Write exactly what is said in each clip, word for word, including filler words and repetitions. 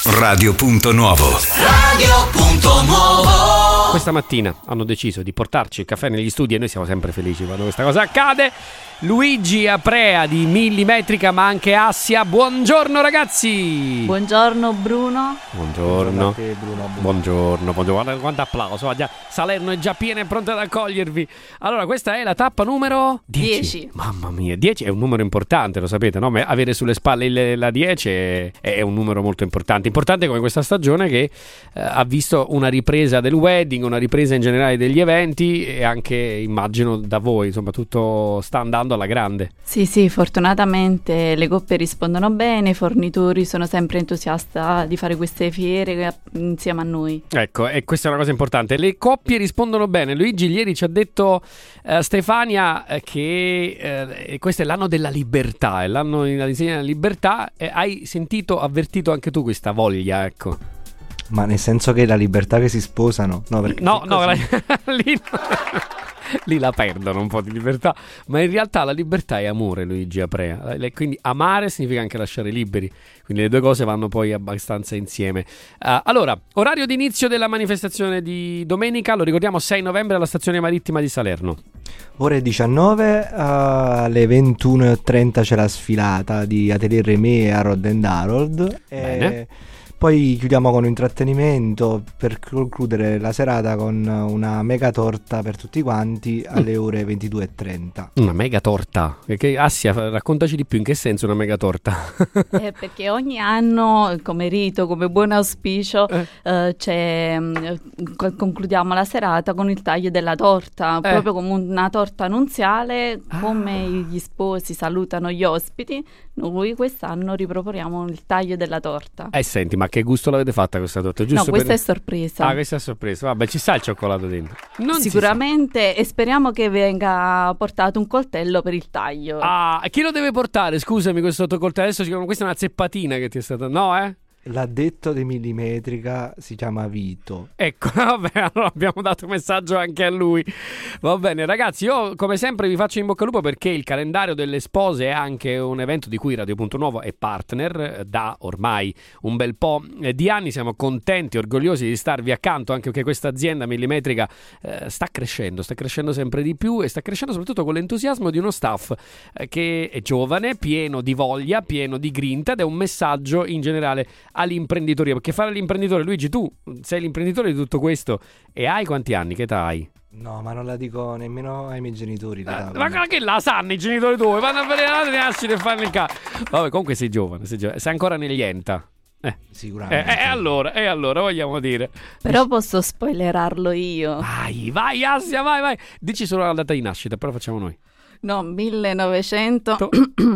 Radio Punto Nuovo. Radio Punto Nuovo. Questa mattina hanno deciso di portarci il caffè negli studi e noi siamo sempre felici quando questa cosa accade. Luigi Aprea di Millimetrica, ma anche Assia. Buongiorno ragazzi. Buongiorno Bruno. Buongiorno. Te, Bruno. Buongiorno, buongiorno. Guarda quanto applauso. Salerno è già piena e pronta ad accogliervi. Allora, questa è la tappa numero dieci. Mamma mia, dieci è un numero importante, lo sapete, no? Avere sulle spalle il, la dieci è, è un numero molto importante. Importante come questa stagione che eh, ha visto una ripresa del wedding, una ripresa in generale degli eventi e anche, immagino, da voi, insomma, tutto sta andando alla grande. Sì, sì, fortunatamente le coppie rispondono bene, i fornitori sono sempre entusiasti di fare queste fiere insieme a noi. Ecco, e questa è una cosa importante. Le coppie rispondono bene. Luigi ieri ci ha detto uh, Stefania eh, che uh, questo è l'anno della libertà, è l'anno dell'insegna della libertà. E hai sentito, avvertito anche tu questa voglia, ecco? Ma nel senso che la libertà che si sposano? No, perché no, no, la, lì no. Lì la perdono un po' di libertà, ma in realtà la libertà è amore, Luigi Aprea, quindi amare significa anche lasciare liberi, quindi le due cose vanno poi abbastanza insieme. Uh, allora, orario di inizio della manifestazione di domenica, lo ricordiamo, sei novembre alla stazione marittima di Salerno. Ore diciannove, uh, alle ventuno e trenta c'è la sfilata di Atelier Remé e Harold and Harold. Bene. E poi chiudiamo con un intrattenimento per concludere la serata con una mega torta per tutti quanti alle ore ventidue e trenta. Una mega torta? Perché, Assia, raccontaci di più, in che senso una mega torta? Eh, perché ogni anno, come rito, come buon auspicio, eh. Eh, c'è, mh, concludiamo la serata con il taglio della torta, eh. proprio come una torta nunziale, come ah. gli sposi salutano gli ospiti. Noi quest'anno riproponiamo il taglio della torta. Eh, senti, ma che gusto l'avete fatta questa torta? Giusto no, questa per... è sorpresa. Ah, questa è sorpresa. Vabbè, ci sta il cioccolato dentro. Non sicuramente, e speriamo che venga portato un coltello per il taglio. Ah, chi lo deve portare? Scusami, questo coltello. Adesso questa è una zeppatina che ti è stata... No, eh? L'addetto di Millimetrica si chiama Vito. Ecco, vabbè, allora abbiamo dato un messaggio anche a lui. Va bene, ragazzi, io come sempre vi faccio in bocca al lupo perché il calendario delle spose è anche un evento di cui Radio Punto Nuovo è partner da ormai un bel po' di anni. Siamo contenti, orgogliosi di starvi accanto, anche perché questa azienda Millimetrica eh, sta crescendo, sta crescendo sempre di più e sta crescendo soprattutto con l'entusiasmo di uno staff eh, che è giovane, pieno di voglia, pieno di grinta, ed è un messaggio in generale all'imprenditoria, perché fare l'imprenditore, Luigi, tu sei l'imprenditore di tutto questo e hai quanti anni? Che età hai? No, ma non la dico nemmeno ai miei genitori. Ma, ma che la sanno i genitori tuoi? Vanno a vedere la nascita e fanno il cazzo. Vabbè, comunque sei giovane, sei giovane, sei ancora negli enta. Eh. Sicuramente. E eh, eh, allora, e eh, allora vogliamo dire. Però posso spoilerarlo io. Vai, vai, Assia, vai, vai. Dici solo la data di nascita, però facciamo noi. No, millenovecento. To-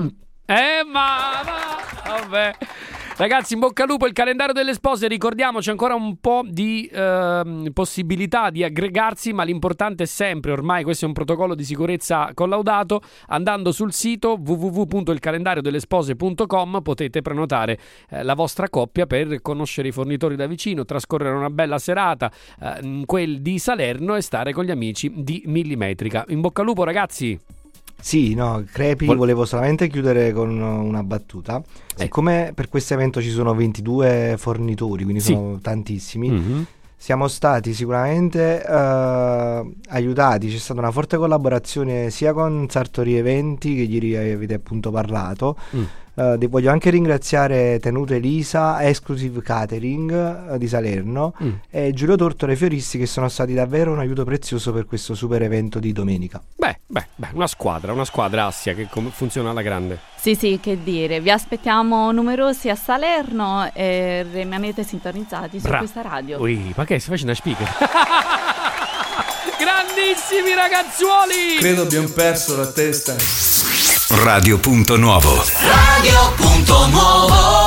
eh, ma, ma vabbè. Ragazzi, in bocca al lupo, il calendario delle spose, ricordiamoci ancora un po' di eh, possibilità di aggregarsi, ma l'importante è sempre, ormai questo è un protocollo di sicurezza collaudato, andando sul sito w w w punto il calendario delle spose punto com potete prenotare eh, la vostra coppia per conoscere i fornitori da vicino, trascorrere una bella serata eh, in quel di Salerno e stare con gli amici di Millimetrica. In bocca al lupo, ragazzi! Sì, no, Crepi, Vol- volevo solamente chiudere con una battuta. Eh. Siccome per questo evento ci sono ventidue fornitori, quindi sì. sono tantissimi, mm-hmm. siamo stati sicuramente uh, aiutati, c'è stata una forte collaborazione sia con Sartori Eventi, che ieri avete appunto parlato. Mm. Uh, voglio anche ringraziare Tenuto Elisa, Exclusive Catering uh, di Salerno mm. e Giulio Tortore Fioristi, che sono stati davvero un aiuto prezioso per questo super evento di domenica. Beh, beh, beh una squadra, una squadra Assia che com- funziona alla grande. Sì, sì, che dire, vi aspettiamo numerosi a Salerno e rimanete sintonizzati su Bra- questa radio. Ui, ma che si faccia una speaker? Grandissimi ragazzuoli! Credo abbiamo perso la testa. Radio Punto Nuovo. Radio Punto Nuovo.